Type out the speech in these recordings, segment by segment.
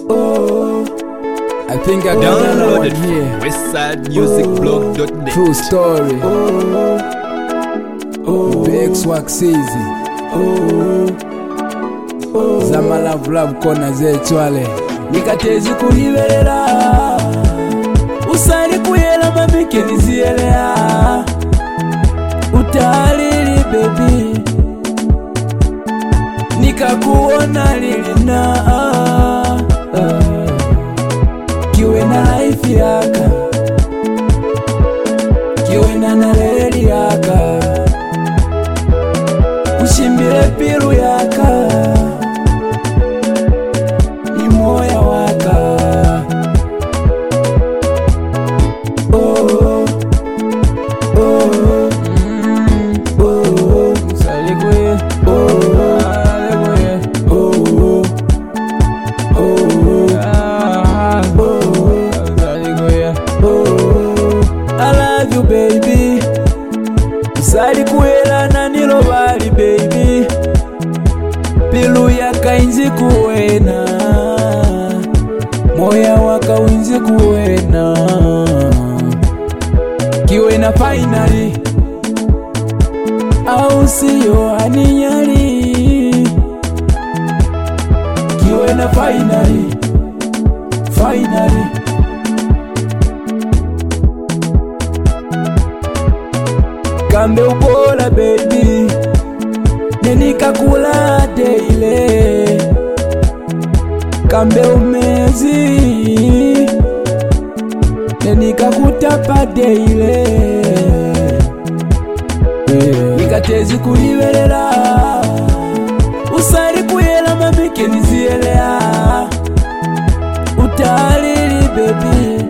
Oh, I think I got another one here. WestsideMusicBlog.net. True story. Big swag season. Zama love kona zechwale. Nikatezi kuhivelela. Usani kuyela mamike nizielea. Utalili baby. Nikakuona lilina. Kiwe na life yaka, kiwe na naleli yaka, ushimbile pilu yaka, ni moya waka. Oh, oh, oh, salikwe, oh, salikwe, oh, oh, I love you baby. Usali kuela na nilobali baby. Pilu yaka inzi kuwena, moya waka winzi kuwena. Kiwena finally, au siyo aninyali. Kiwena finally, finally. Kambe ubola baby, nenika kula daily. Kambe umezi, nenika kutapa daily. Nikatezi kuhivelela, usari kuyela mamike nizielea. Utalili baby,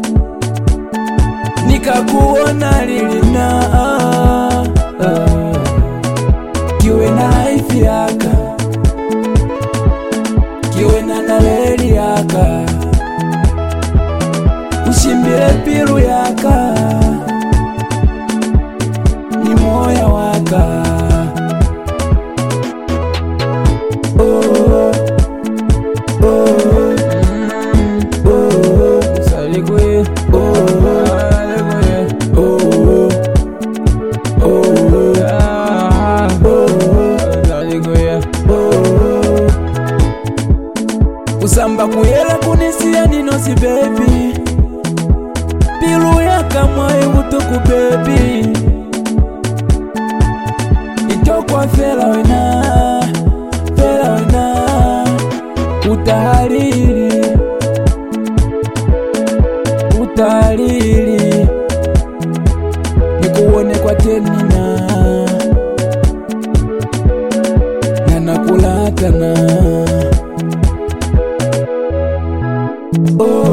nikakuona lilina. Kiwe na life yaka, kiwe na naleli yaka, ushimbile pilu yaka, ni moya waka. Oh, oh, oh, salikwe, oh, usamba kuyela kunisia ninosi baby. Pilu yaka mwai utuku baby. Itokwa fela wena, fela wena. Utahalili, utahalili. Nikuone kwa tenina, na nakulatana. Oh,